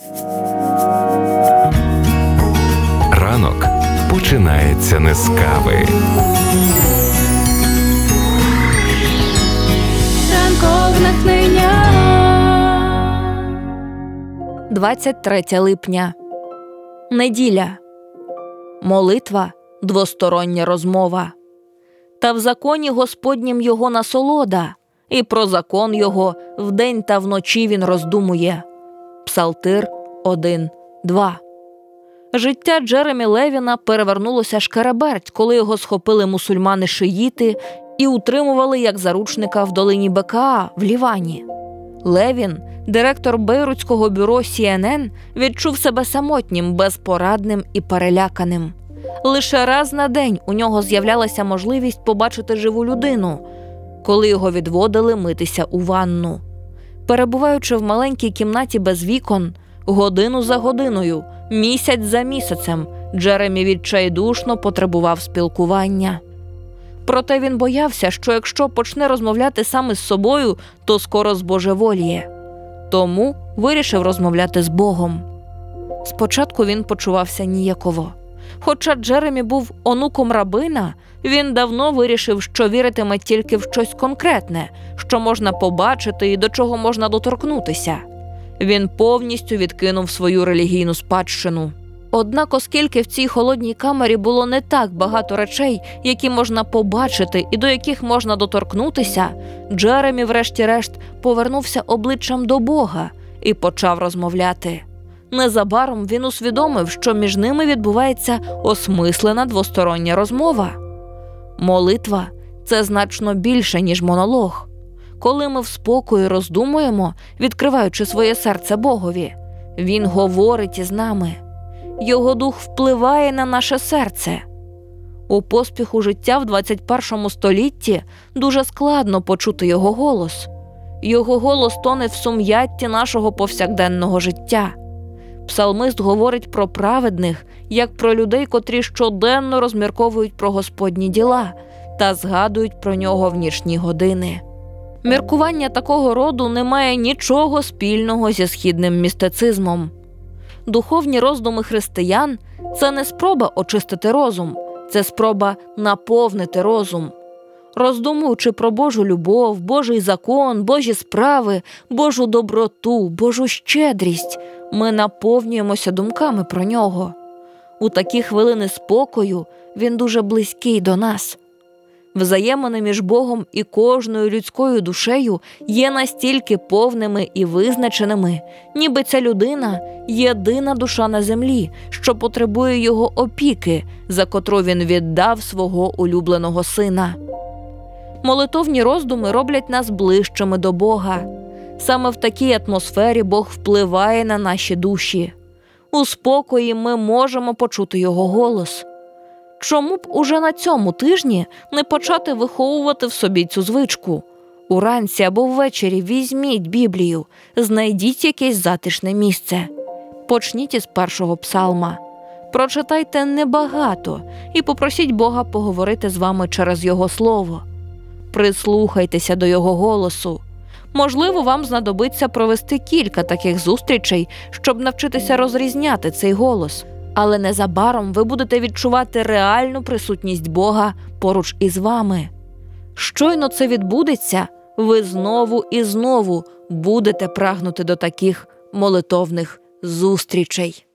Ранок починається не з кави. Ранкове натхнення. 23 липня. Неділя. Молитва – двостороння розмова. Та в законі Господнім його насолода, і про закон його вдень та вночі він роздумує. Псалтир 1:2. Життя Джеремі Левіна перевернулося шкереберть, коли його схопили мусульмани-шиїти і утримували як заручника в долині Бекаа в Лівані. Левін, директор бейрутського бюро CNN, відчув себе самотнім, безпорадним і переляканим. Лише раз на день у нього з'являлася можливість побачити живу людину, коли його відводили митися у ванну. Перебуваючи в маленькій кімнаті без вікон, годину за годиною, місяць за місяцем, Джеремі відчайдушно потребував спілкування. Проте він боявся, що якщо почне розмовляти сам із собою, то скоро збожеволіє. Тому вирішив розмовляти з Богом. Спочатку він почувався ніяково. Хоча Джеремі був онуком рабина, він давно вирішив, що віритиме тільки в щось конкретне, що можна побачити і до чого можна доторкнутися. Він повністю відкинув свою релігійну спадщину. Однак, оскільки в цій холодній камері було не так багато речей, які можна побачити і до яких можна доторкнутися, Джеремі врешті-решт повернувся обличчям до Бога і почав розмовляти. Незабаром він усвідомив, що між ними відбувається осмислена двостороння розмова. Молитва – це значно більше, ніж монолог. Коли ми в спокої роздумуємо, відкриваючи своє серце Богові, Він говорить із нами. Його дух впливає на наше серце. У поспіху життя в 21 столітті дуже складно почути його голос. Його голос тоне в сум'ятті нашого повсякденного життя. Псалмист говорить про праведних, як про людей, котрі щоденно розмірковують про Господні діла та згадують про нього в нічні години. Міркування такого роду не має нічого спільного зі східним містицизмом. Духовні роздуми християн – це не спроба очистити розум, це спроба наповнити розум. Роздумуючи про Божу любов, Божий закон, Божі справи, Божу доброту, Божу щедрість, ми наповнюємося думками про нього. У такі хвилини спокою він дуже близький до нас. Взаємини між Богом і кожною людською душею є настільки повними і визначеними, ніби ця людина – єдина душа на землі, що потребує його опіки, за котру він віддав свого улюбленого сина. Молитовні роздуми роблять нас ближчими до Бога. Саме в такій атмосфері Бог впливає на наші душі. У спокої ми можемо почути Його голос. Чому б уже на цьому тижні не почати виховувати в собі цю звичку? Уранці або ввечері візьміть Біблію, знайдіть якесь затишне місце. Почніть із 1-го псалма. Прочитайте небагато і попросіть Бога поговорити з вами через Його слово. Прислухайтеся до Його голосу. Можливо, вам знадобиться провести кілька таких зустрічей, щоб навчитися розрізняти цей голос. Але незабаром ви будете відчувати реальну присутність Бога поруч із вами. Щойно це відбудеться, ви знову і знову будете прагнути до таких молитовних зустрічей.